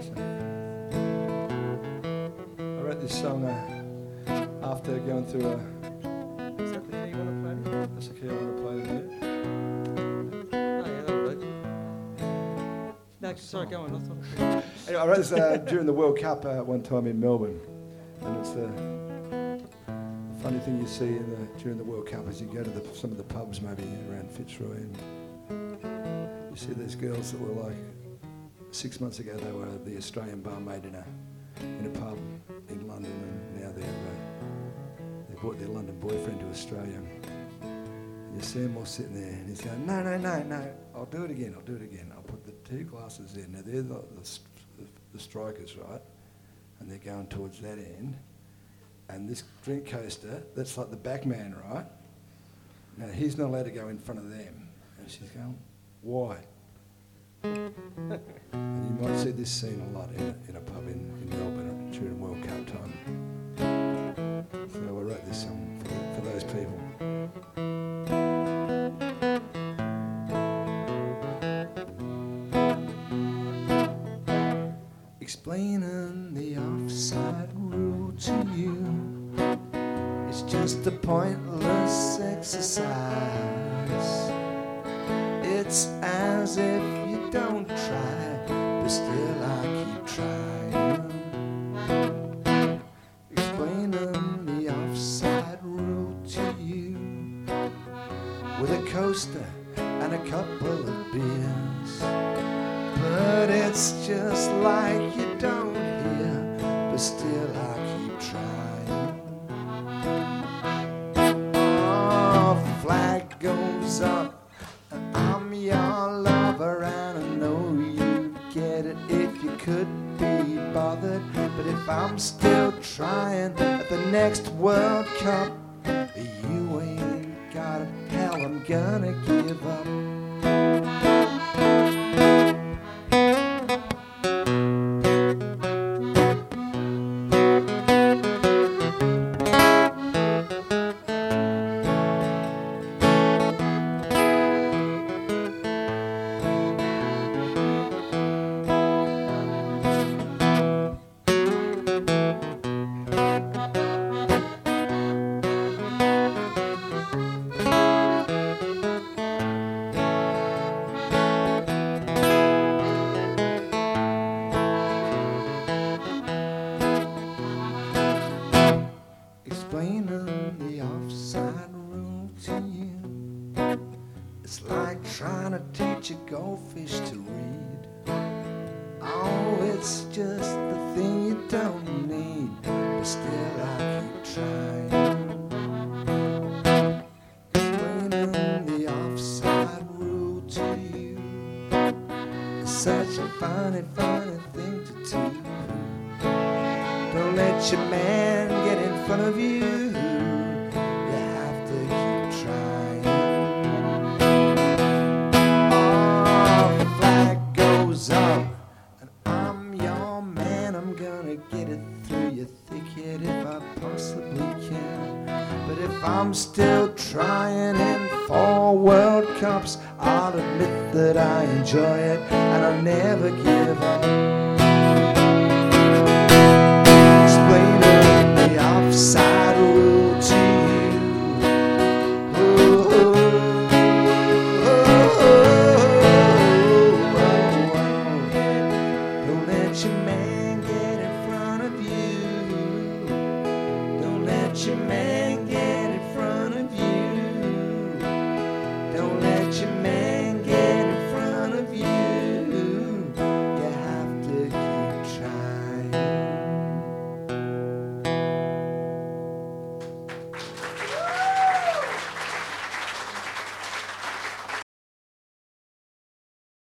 I wrote this song after going through a... Is that the key you want to play? That's the key I want to play today. Oh, yeah, that'll do. No, sorry, go on. I thought... Anyway, I wrote this during the World Cup one time in Melbourne. And it's the funny thing you see during the World Cup is you go to some of the pubs maybe around Fitzroy and you see these girls that were like 6 months ago they were the Australian barmaid in a pub in London, and now they brought their London boyfriend to Australia. And you see them all sitting there, and he's going, no, I'll do it again. I'll put the 2 glasses in. Now they're the strikers, right? And they're going towards that end. And this drink coaster, that's like the back man, right? Now he's not allowed to go in front of them. And she's going, why? And you might see this scene a lot in a pub in Melbourne during World Cup time. So I wrote this song for those people. Explaining the offside rule to you, it's just a pointless exercise. It's as if you don't try, but still I keep trying. Explaining the offside rule to you with a coaster and a couple of beers. But it's just like you don't hear, but still I keep trying. Oh, flag goes up, and I'm your lover, and I know you'd get it if you could be bothered. But if I'm still trying at the next World Cup, you ain't got a pal, I'm gonna give up. Explaining the offside rule to you, it's like trying to teach a goldfish to read. Oh, it's just the thing you don't need, but still I keep trying. Explaining the offside rule to you, it's such a funny thing to do. Don't let your man get in front of you. You have to keep trying. Oh, the flag goes up, and I'm your man. I'm gonna get it through your thicket if I possibly can. But if I'm still trying in 4 World Cups, I'll admit that I enjoy it, and I'll never give up. Explaining the offside rule to you. Don't let your man get in front of you. Don't let your man get